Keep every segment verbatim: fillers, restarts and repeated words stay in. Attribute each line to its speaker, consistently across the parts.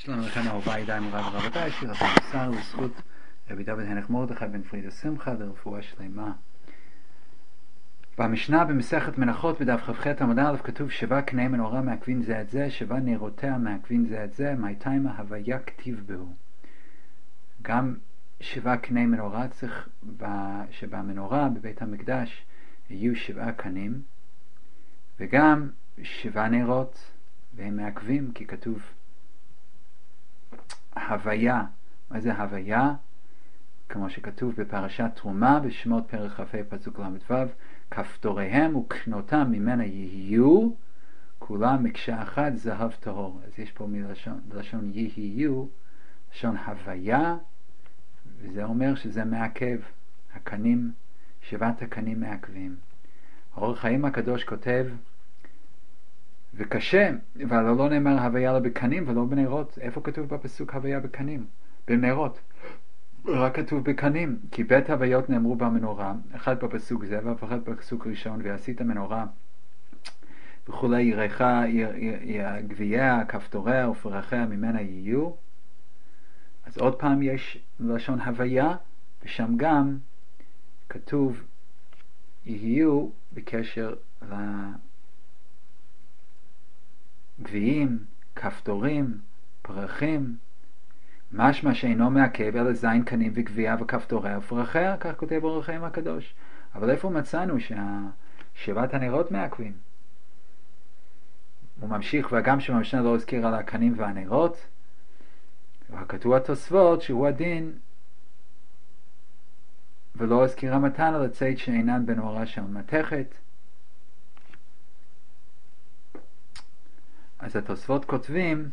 Speaker 1: שלום לכם אהובה ידיים רב רבותיי, שיר המוסר לזכות רבי דוד הנך מרדכי בן פרידה שמחה לרפואה שלמה. במשנה במסכת מנחות בדף כ"ח עמוד א' כתוב שבע קני מנורה מעכבין זה את זה, שבע נרותיה מעכבין זה את זה, מהתיימה הוויה כתיב בהו. גם שבע קני מנורה צריך שבמנורה בבית המקדש יהיו שבעה קנים, וגם שבע נרות והם מעכבים, כי כתוב הוויה. מה זה הוויה? כמו שכתוב בפרשת תרומה בשמות פרק כ"ה פסוק ל"ו, כפתוריהם וקנותם ממנה יהיו כולם מקשה אחת זהב טהור. אז יש פה מלשון לשון יהיו, לשון הוויה, וזה אומר שזה מעכב. הקנים, שבעת הקנים מעכבים. האור החיים הקדוש כותב, וקשה, אבל לא נאמר הוויה לא בקנים ולא בנרות. איפה כתוב בפסוק הוויה בקנים? בנרות. רק כתוב בקנים, כי בית הוויות נאמרו במנורה, אחד בפסוק זה ואחד בפסוק ראשון, ועשית מנורה וכולי, ירח, גבייה, כפתוריה ופרחיה ממנה יהיו. אז עוד פעם יש לשון הוויה, ושם גם כתוב יהיו בקשר לגביים, כפתורים, פרחים, משמע שאינו מעכב אלא זין קנים וגבייה וכפתוריה ופרחיה, כך כותב אור החיים הקדוש. אבל איפה מצאנו ששבעת הנרות מעכבים? הוא ממשיך, וגם שבמשנה לא הזכיר על הקנים והנרות, וכתוב התוספות שהוא הדין, ולא הזכירה מתנה לצאת שאינן בנורה של מתכת. אז התוספות כותבים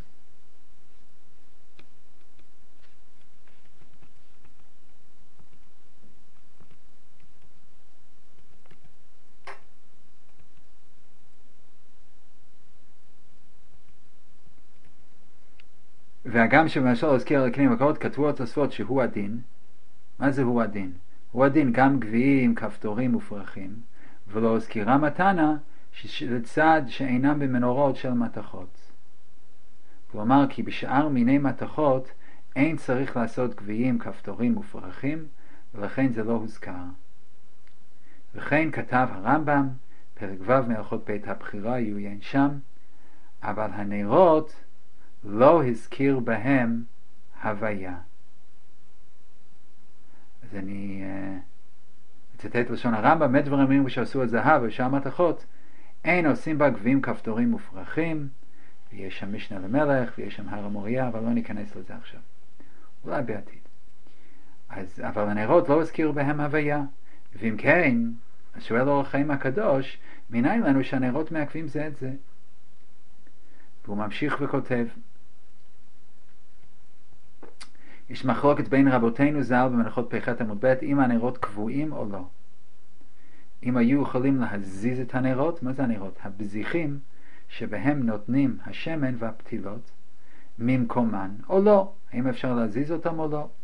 Speaker 1: והגם שבמשל הזכיר על הקנים והקרות, כתבו התוספות שהוא הדין. מה זה הוא הדין? הוא הדין גם גביעים, כפתורים ופרחים, ולא הזכירה מתנה לצד שאינם במנורות של מתכות. כלומר, כי בשאר מיני מתכות אין צריך לעשות גביעים, כפתורים ופרחים, ולכן זה לא הוזכר. וכן כתב הרמב"ם, פרק ו' מהלכות בית הבחירה יעיין שם, אבל הנרות לא הזכיר בהם הוויה. אז אני אצטט לשון הרמב"ם, באמת דברים אומרים שעשו הזהב ושאר מתכות אין עושים בה גביעים, כפתורים ופרחים, ויש שם משנה למלך ויש שם הר המוריה, אבל לא ניכנס לזה עכשיו, אולי בעתיד. אז אבל הנרות לא הזכירו בהם הוויה, ואם כן, אז שואל אור החיים הקדוש, מניין לנו שהנרות מעכבים זה את זה? והוא ממשיך וכותב, יש מחלוקת בין רבותינו ז"ל במנחות פ"ח עמוד ב' אם הנרות קבועים או לא. אם היו יכולים להזיז את הנרות, מה זה הנרות? הבזיחים שבהם נותנים השמן והפתילות ממקומן או לא, האם אפשר להזיז אותם או לא?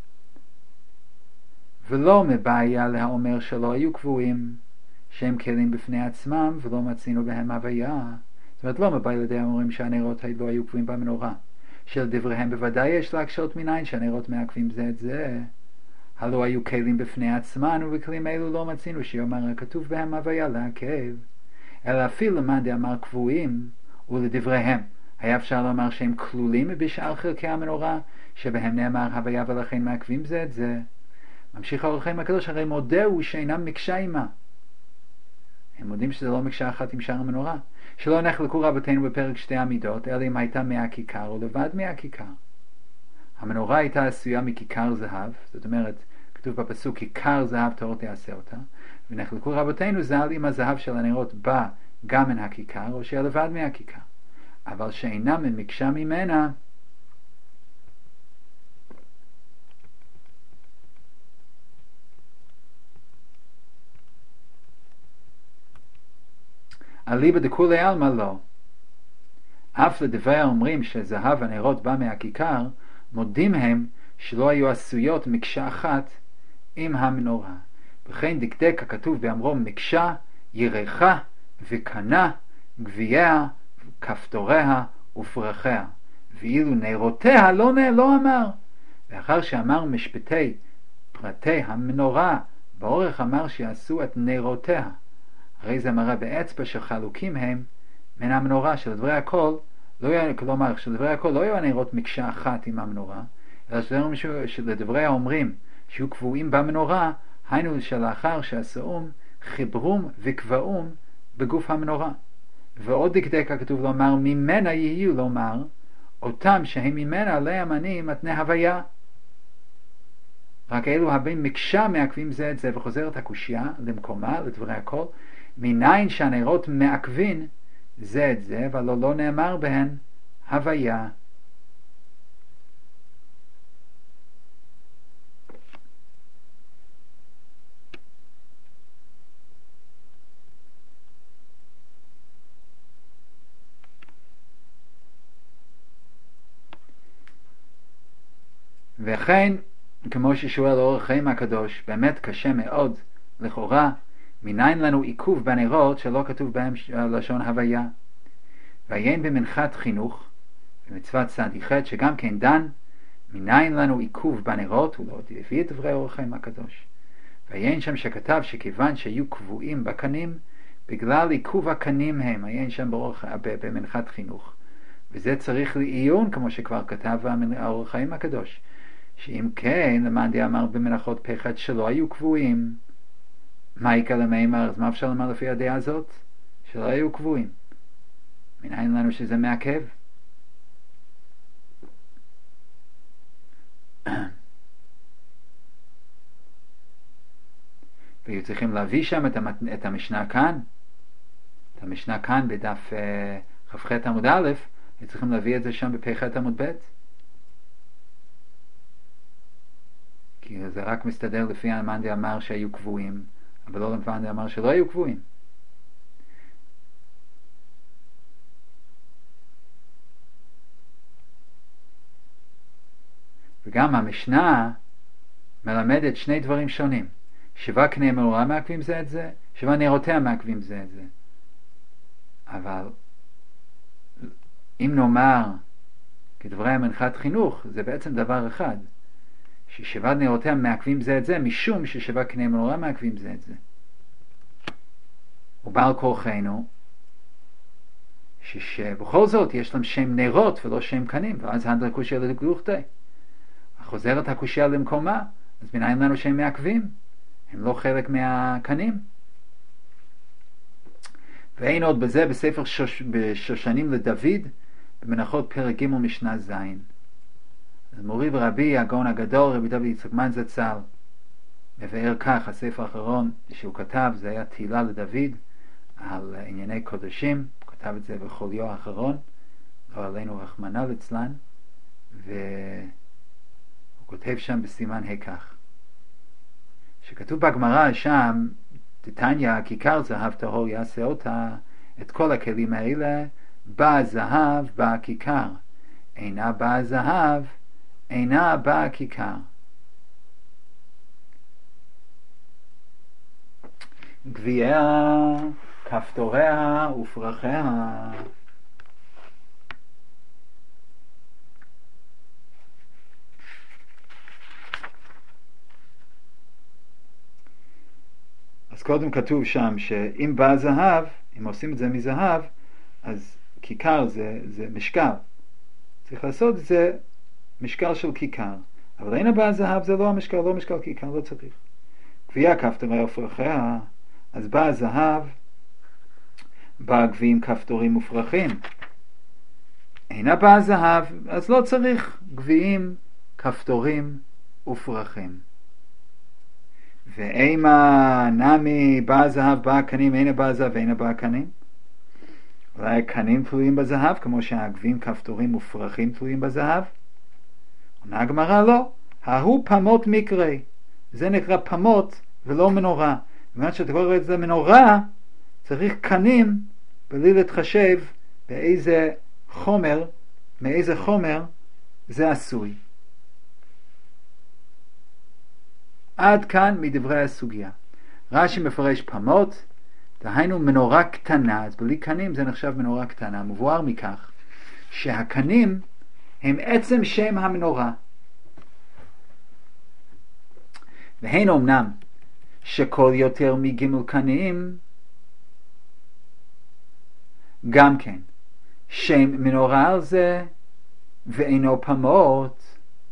Speaker 1: ולא מבעיה להאומר שלא היו קבועים, שהם כלים בפני עצמם ולא מצינו בהם הוויה. זאת אומרת, לא מבעיה לידי האומרים שהנרות לא היו קבועים במנורה, של דבריהם בוודאי יש להקשות מניין שהנרות מעכבים זה את זה. הלא היו כלים בפני עצמן, ובכלים אלו לא מצינו שיאמר הכתוב בהם הוויה לעכב, אלא אפילו למאן דאמר קבועים ולדבריהם היה אפשר לומר שהם כלולים בשאר חלקי המנורה שבהם נאמר הוויה ולכן מעכבים זה את זה. ממשיך האור החיים הקדוש, הרי מודהו שאינם מקשה עמה. הם מודים שזה לא מקשה אחת עם שאר המנורה, שלא נחלקו רבותינו בפרק שתי עמידות, אלא אם הייתה מהכיכר או לבד מהכיכר. המנורה הייתה עשויה מכיכר זהב, זאת אומרת, כתוב בפסוק כיכר זהב טהור תעשה אותה, ונחלקו רבותינו ז"ל אם הזהב של הנרות בא גם מן הכיכר או שהיה לבד מהכיכר, אבל שאינם ממקשה ממנה, אליבא דכולי עלמא לא. אף לדברי האומרים שזהב הנרות בא מהכיכר, מודים הם שלא היו עשויות מקשה אחת עם המנורה. וכן דקדק הכתוב באמרו מקשה, ירחה וקנה, גבייה, כפתוריה ופרחיה. ואילו נרותיה לא, לא אמר. ואחר שאמר משפטי פרטי המנורה, באורך אמר שיעשו את נרותיה. הרי זה מראה באצבע שחלוקים הם מן המנורה, שלדברי הכל, לא יהיה, כלומר, שלדברי הכל לא יהיו הנרות מקשה אחת עם המנורה, אלא שלדברי האומרים שיהיו קבועים במנורה, היינו שלאחר שעשאום חיברום וקבעום בגוף המנורה. ועוד דקדק הכתוב לומר, ממנה יהיו לומר, אותם שהם ממנה עליהם אני מתנה הוויה. רק אלו הבאים מקשה מעכבים זה את זה, וחוזרת הקושיה למקומה, לדברי הכל, מניין שהנרות מעכבים זה את זה, אבל לא נאמר בהן הוויה. וכן, כמו ששואל אור החיים הקדוש, באמת קשה מאוד, לכאורה, מניין לנו עיכוב בנרות שלא כתוב בהם לשון הוויה. ועיין במנחת חינוך, במצוות צדיח ח' שגם כן דן, מניין לנו עיכוב בנרות, הוא לא הביא את דברי אור החיים הקדוש. ועיין שם שכתב שכיוון שיהיו קבועים בקנים, בגלל עיכוב הקנים הם, עיין שם באור, במנחת חינוך. וזה צריך לעיון, כמו שכבר כתב אור החיים הקדוש. שאם כן, למען דאמר במנחות פחד שלא היו קבועים, מה יקרה למימר? אז מה אפשר לומר לפי הדעה הזאת? שלא היו קבועים. מניין לנו שזה מעכב? והיו צריכים להביא שם את, המת... את המשנה כאן, את המשנה כאן בדף uh, כ"ח עמוד א', היו צריכים להביא את זה שם בפ"ח עמוד ב', כי זה רק מסתדר לפי המאן דאמר שהיו קבועים, אבל לא למאן דאמר שלא היו קבועים. וגם המשנה מלמדת שני דברים שונים. שבע קני מנורה מעכבים זה את זה, שבע נרותיה מעכבים זה את זה. אבל אם נאמר כדברי המנחת חינוך, זה בעצם דבר אחד. ששבע נרותיה מעכבים זה את זה, משום ששבע קני מנורה מעכבים זה את זה. ובעל כורחנו, שבכל זאת יש להם שם נרות ולא שם קנים, ואז הנדל קושיה לגלוכתי. חוזרת הקושיה למקומה, אז מנין לנו שהם מעכבים? הם לא חלק מהקנים. ואין עוד בזה בספר שוש, בשושנים לדוד, במנחות פרק ג' משנה ז'. אז מורי ורבי, הגאון הגדול, רבי דוד יצחק מן זצ"ל, מבאר כך, הספר האחרון שהוא כתב, זה היה תהילה לדוד, על ענייני קודשים, הוא כתב את זה בחוליו האחרון, לא עלינו רחמנא ליצלן, והוא כותב שם בסימן הכך. שכתוב בגמרא שם, תתניא, כיכר זהב טהור יעשה אותה, את כל הכלים האלה, בא זהב, בא כיכר. אינה בא זהב, אינה בא כיכר. גביעיה, כפתוריה ופרחיה. אז קודם כתוב שם שאם בא זהב, אם עושים את זה מזהב, אז כיכר זה, זה משקל. צריך לעשות את זה משקל של כיכר. אבל אין הבא זהב, זה לא המשקל, לא משקל כיכר, לא צריך. גביע כפתוריה ופרחיה, אז בא זהב, בא גביעים כפתורים ופרחים. אין הבא זהב, אז לא צריך גביעים, כפתורים ופרחים. ואימה נמי בא זהב, בא קנים, אין הבא זהב, אין הבא קנים. אולי הקנים תלויים בזהב, כמו שהגביעים כפתורים ופרחים תלויים בזהב. עונה הגמרא לא, ההוא פמות מקרי. זה נקרא פמות ולא מנורה. זאת שאתה רואה את זה מנורה, צריך קנים בלי להתחשב באיזה חומר, מאיזה חומר זה עשוי. עד כאן מדברי הסוגיה. רש"י מפרש פמות, דהיינו מנורה קטנה, אז בלי קנים זה נחשב מנורה קטנה. מבואר מכך שהקנים הם עצם שם המנורה. והן אמנם שכל יותר מגימל קנים, גם כן, שם מנורה על זה, ואינו פמות.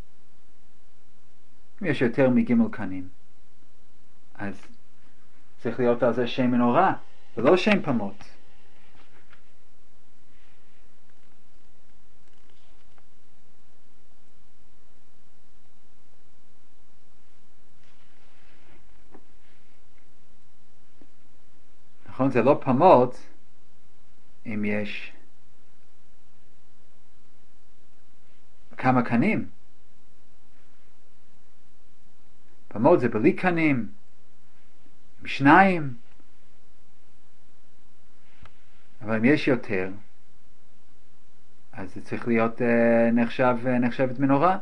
Speaker 1: אם יש יותר מגימל קנים, אז צריך להיות על זה שם מנורה, ולא שם פמות. נכון, זה לא פמות אם יש כמה קנים. פמות זה בלי קנים, עם שניים. אבל אם יש יותר, אז זה צריך להיות אה, נחשב, אה, נחשבת מנורה.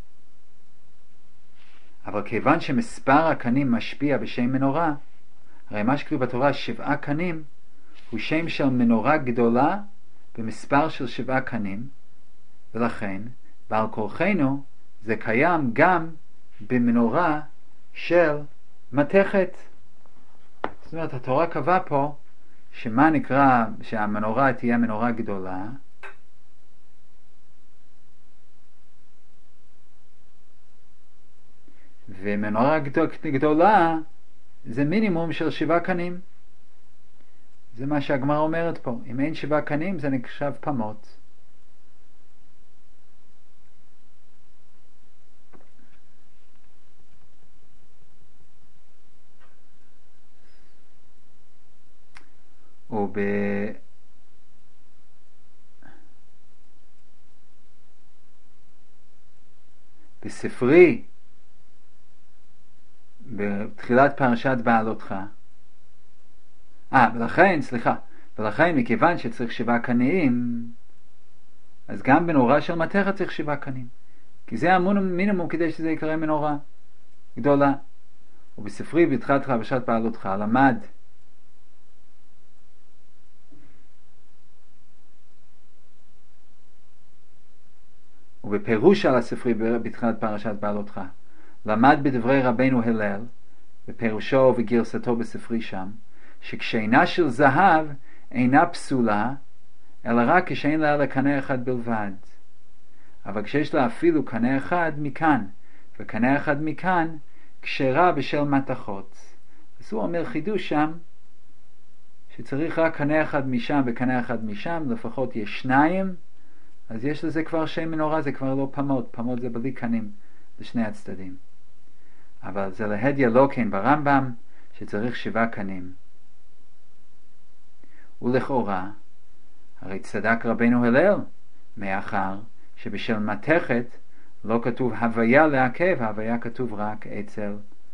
Speaker 1: אבל כיוון שמספר הקנים משפיע בשם מנורה, הרי מה שכתוב בתורה שבעה קנים הוא שם של מנורה גדולה במספר של שבעה קנים, ולכן בעל כורחנו זה קיים גם במנורה של מתכת. זאת אומרת, התורה קבעה פה שמה נקרא שהמנורה תהיה מנורה גדולה, ומנורה גדולה זה מינימום של שבעה קנים. זה מה שהגמרא אומרת פה. אם אין שבעה קנים זה נחשב פמות. וב... בספרי, בתחילת פרשת בעלותך, אה, ולכן, סליחה, ולכן מכיוון שצריך שבעה קנים, אז גם בנורה של מתכת צריך שבעה קנים, כי זה המינימום כדי שזה יקרא מנורה גדולה. ובספרי בתחילת פרשת בעלותך למד ובפירוש על הספרי בתחילת פרשת בעלותך למד בדברי רבנו הלל בפירושו וגרסתו בספרי שם, שכשינה של זהב אינה פסולה אלא רק כשאין לה לקנה אחד בלבד, אבל כשיש לה אפילו קנה אחד מכאן וקנה אחד מכאן כשרה בשל מתכות. אז הוא אומר חידוש שם שצריך רק קנה אחד משם וקנה אחד משם, לפחות יש שניים, אז יש לזה כבר שם מנורה, זה כבר לא פמות. פמות זה בלי קנים לשני הצדדים. אבל זה להדיה לא כן ברמב"ם שצריך שבעה קנים. ולכאורה הרי צדק רבנו הלל, מאחר שבשל מתכת לא כתוב הוויה לעכב, הוויה כתוב רק אצל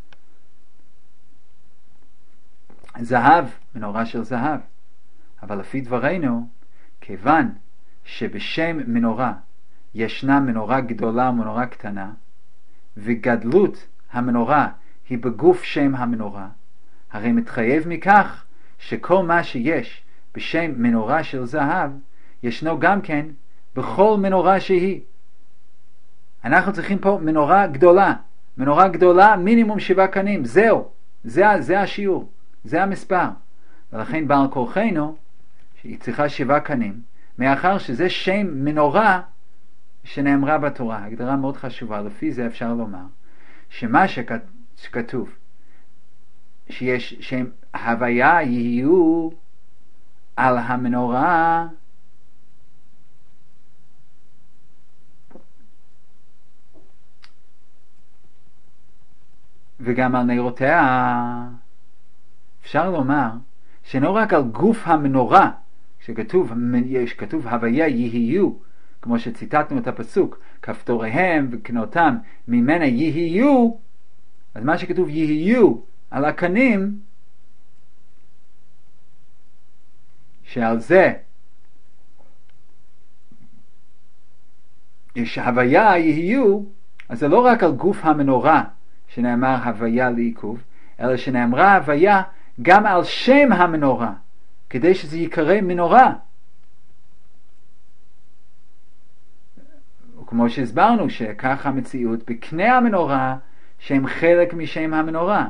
Speaker 1: זהב, מנורה של זהב. אבל לפי דברינו, כיוון שבשם מנורה ישנה מנורה גדולה ומנורה קטנה, וגדלות המנורה היא בגוף שם המנורה, הרי מתחייב מכך שכל מה שיש בשם מנורה של זהב ישנו גם כן בכל מנורה שהיא. אנחנו צריכים פה מנורה גדולה, מנורה גדולה מינימום שבעה קנים, זהו, זה, זה השיעור, זה המספר. ולכן בעל כורחנו שהיא צריכה שבעה קנים, מאחר שזה שם מנורה שנאמרה בתורה. הגדרה מאוד חשובה, לפי זה אפשר לומר שמה שכתוב שיש שם הוויה יהיו על המנורה, וגם על נרותיה, אפשר לומר שלא רק על גוף המנורה שכתוב, יש כתוב הוויה יהיו, כמו שציטטנו את הפסוק, כפתוריהם וקנותם ממנה יהיו, אז מה שכתוב יהיו על הקנים, שעל זה יש הוויה יהיו, אז זה לא רק על גוף המנורה שנאמר הוויה לעיכוב, אלא שנאמרה הוויה גם על שם המנורה, כדי שזה יקרא מנורה. וכמו שהסברנו שכך המציאות בקנה המנורה שהם חלק משם המנורה.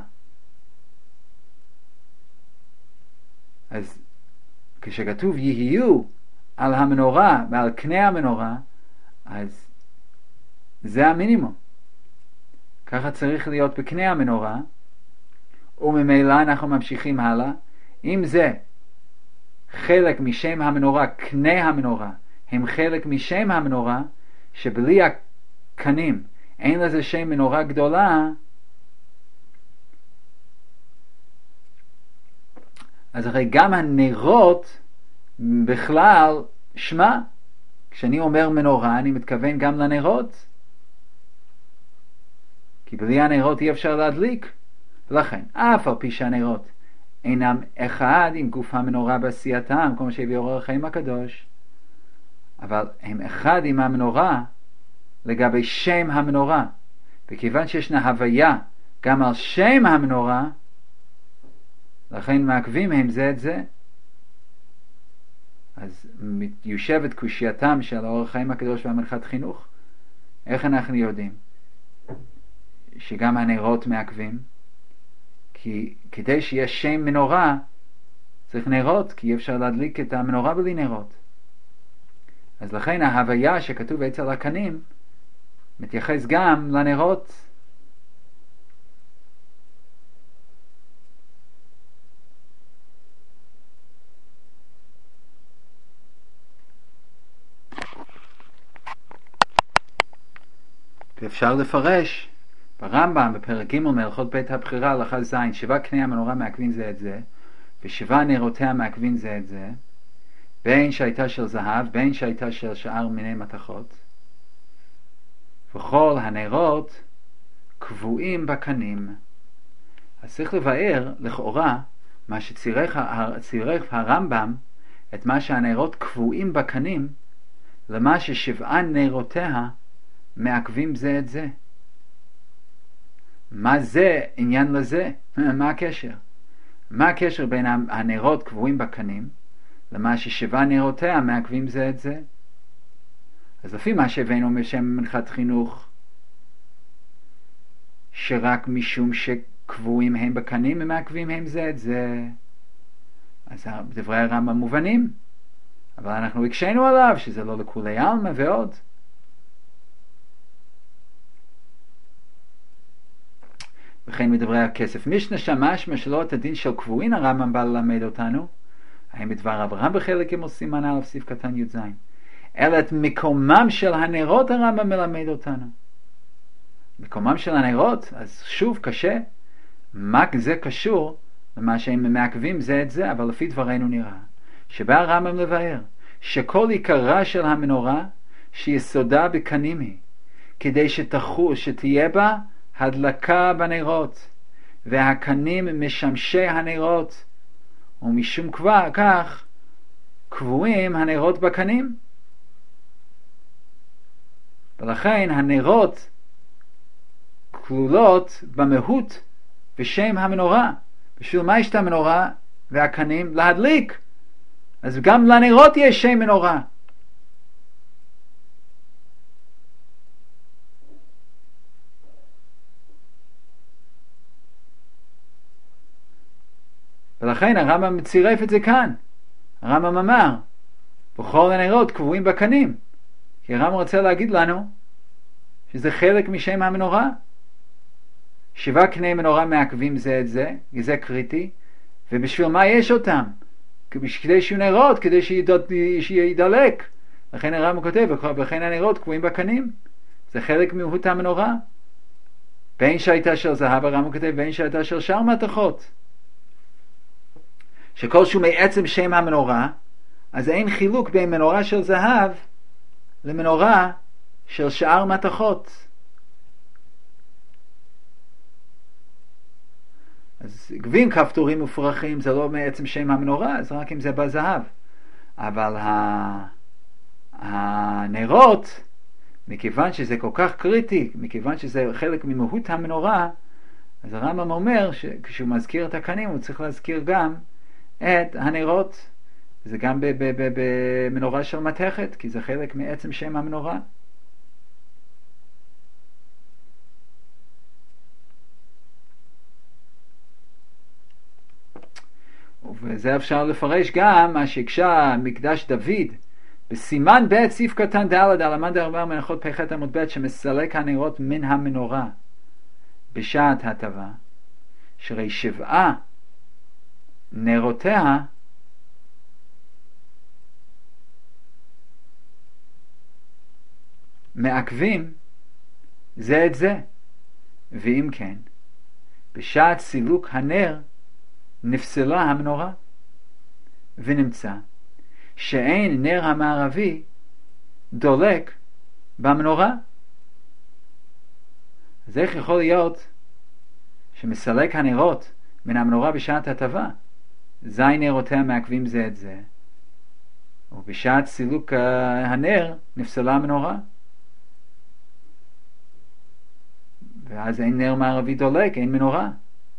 Speaker 1: אז כשכתוב יהיו על המנורה ועל קנה המנורה, אז זה המינימום. ככה צריך להיות בקנה המנורה, וממילא אנחנו ממשיכים הלאה. אם זה חלק משם המנורה, קנה המנורה, הם חלק משם המנורה, שבלי הקנים אין לזה שם מנורה גדולה, אז הרי גם הנרות בכלל שמה. כשאני אומר מנורה אני מתכוון גם לנרות, כי בלי הנרות אי אפשר להדליק. ולכן אף על פי שהנרות אינם אחד עם גוף המנורה בעשייתם, כמו שהביא אור החיים הקדוש, אבל הם אחד עם המנורה לגבי שם המנורה. וכיוון שישנה הוויה גם על שם המנורה, לכן מעכבים הם זה את זה. אז יושבת קושייתם של אור החיים הקדוש והמנחת חינוך. איך אנחנו יודעים שגם הנרות מעכבים? כי כדי שיש שם מנורה צריך נרות, כי אי אפשר להדליק את המנורה בלי נרות. אז לכן ההוויה שכתוב אצל הקנים מתייחס גם לנרות. ואפשר לפרש ברמב"ם בפרק ג' מהלכות בית הבחירה הלכה ז', שבע קני המנורה מעכבים זה את זה, ושבע נרותיה מעכבים זה את זה, בין שהייתה של זהב, בין שהייתה של שאר מיני מתכות, וכל הנרות קבועים בקנים. אז צריך לבאר לכאורה מה שצירף הרמב"ם, את מה שהנרות קבועים בקנים, למה ששבעה נרותיה מעכבים זה את זה. מה זה עניין לזה? מה הקשר? מה הקשר בין הנרות קבועים בקנים למה ששבעה נרותיה מעכבים זה את זה? אז לפי מה שהבאנו משם מנחת חינוך, שרק משום שקבועים הם בקנים הם מעכבים הם זה את זה, אז דברי הרמב"ם מובנים, אבל אנחנו הקשינו עליו שזה לא לכולי עלמא ועוד. וכן מדברי הכסף משנה שמשמע שלא את הדין של קבועין הרמב"ם בא ללמד אותנו, האם בדבר אברהם בחלק ג' סימן א' סעיף קטן י"ז, אלא את מקומם של הנרות הרמב"ם מלמד אותנו. מקומם של הנרות, אז שוב קשה, מה זה קשור למה שהם מעכבים זה את זה, אבל לפי דברנו נראה שבא הרמב"ם לבאר שכל עיקרה של המנורה שיסודה בקנים היא, כדי שתחוש שתהיה בה הדלקה בנרות, והקנים משמשי הנרות, ומשום כבר כך קבועים הנרות בקנים. ולכן הנרות כלולות במהות ושם המנורה. בשביל מה יש את המנורה והקנים? להדליק. אז גם לנרות יש שם מנורה. ולכן הרמב"ם מצירף את זה כאן. הרמב"ם אמר בכל הנרות קבועים בקנים, כי הרמב"ם רוצה להגיד לנו שזה חלק משם המנורה. שבעה קני מנורה מעכבים זה את זה, זה קריטי. ובשביל מה יש אותם? כדי שיהיו נרות, כדי שידלק. לכן הרמב"ם כותב וכן הנרות קבועים בקנים, זה חלק ממהות המנורה. בין שהייתה של זהב, הרמב"ם כותב בין שהייתה של שאר מתכות, שכל שהוא מעצם שם המנורה, אז אין חילוק בין מנורה של זהב למנורה של שאר מתכות. אז גבים כפתורים מופרכים זה לא מעצם שם המנורה, זה רק אם זה בזהב. אבל הנרות, מכיוון שזה כל כך קריטי, מכיוון שזה חלק ממהות המנורה, אז הרמב"ם אומר שכשהוא מזכיר את הקנים הוא צריך להזכיר גם את הנרות. זה גם במנורה של מתכת, כי זה חלק מעצם שם המנורה. וזה אפשר לפרש גם מה שהקשה מקדש דוד בסימן ב' סעיף קטן ד' על המאן דארבע מנחות פ"ח עמוד ב' שמסלק הנרות מן המנורה בשעת הטבה, שהרי שבעה נרותיה מעכבים זה את זה, ואם כן בשעת סילוק הנר נפסלה המנורה, ונמצא שאין נר המערבי דולק במנורה. אז איך יכול להיות שמסלק הנרות מן המנורה בשעת הטבה, זין נרותיה מעכבים זה את זה, ובשעת סילוק הנר נפסלה המנורה, ואז אין נר מערבי דולק, אין מנורה.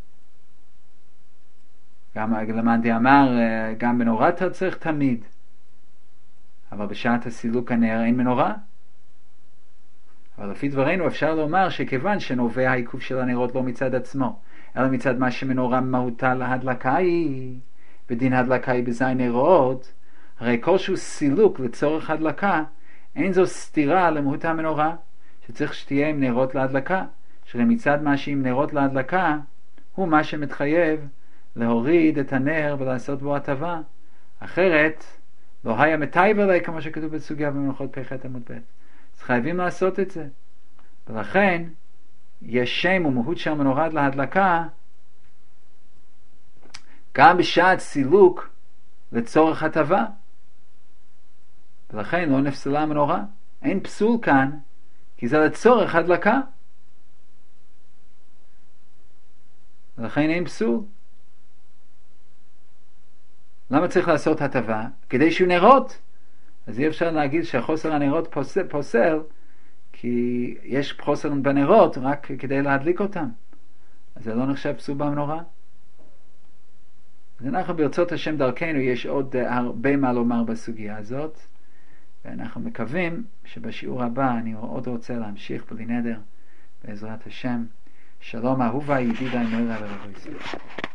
Speaker 1: גם למאן דאמר גם מנורה צריך תמיד, אבל בשעת הסילוק הנר אין מנורה. אבל לפי דברינו אפשר לומר שכיוון שנובע העיכוב של הנרות לא מצד עצמו, אלא מצד מה שמנורה מהותה להדלקה היא, ודין הדלקה היא בזין נרות, הרי כלשהו סילוק לצורך הדלקה, אין זו סתירה למהות המנורה, שצריך שתהיה עם נרות להדלקה, שלמצד מה שעם נרות להדלקה, הוא מה שמתחייב להוריד את הנר ולעשות בו הטבה. אחרת, לא היה מטייב עלי, כמו שכתוב בסוגיה במנחות פ"ח עמוד ב'. אז חייבים לעשות את זה. ולכן, יש שם ומהות של מנורה להדלקה, גם בשעת סילוק לצורך הטבה. ולכן לא נפסלה המנורה. אין פסול כאן, כי זה לצורך הדלקה. ולכן אין פסול. למה צריך לעשות הטבה? כדי שיהיו נרות. אז אי אפשר להגיד שהחוסר הנרות פוסל, פוסל, כי יש חוסר בנרות רק כדי להדליק אותם. אז זה לא נחשב פסול במנורה. אז אנחנו ברצות השם דרכנו יש עוד הרבה מה לומר בסוגיה הזאת, ואנחנו מקווים שבשיעור הבא אני עוד רוצה להמשיך בלי נדר בעזרת השם. שלום אהובה ידידה נוירה ורבו ישראל.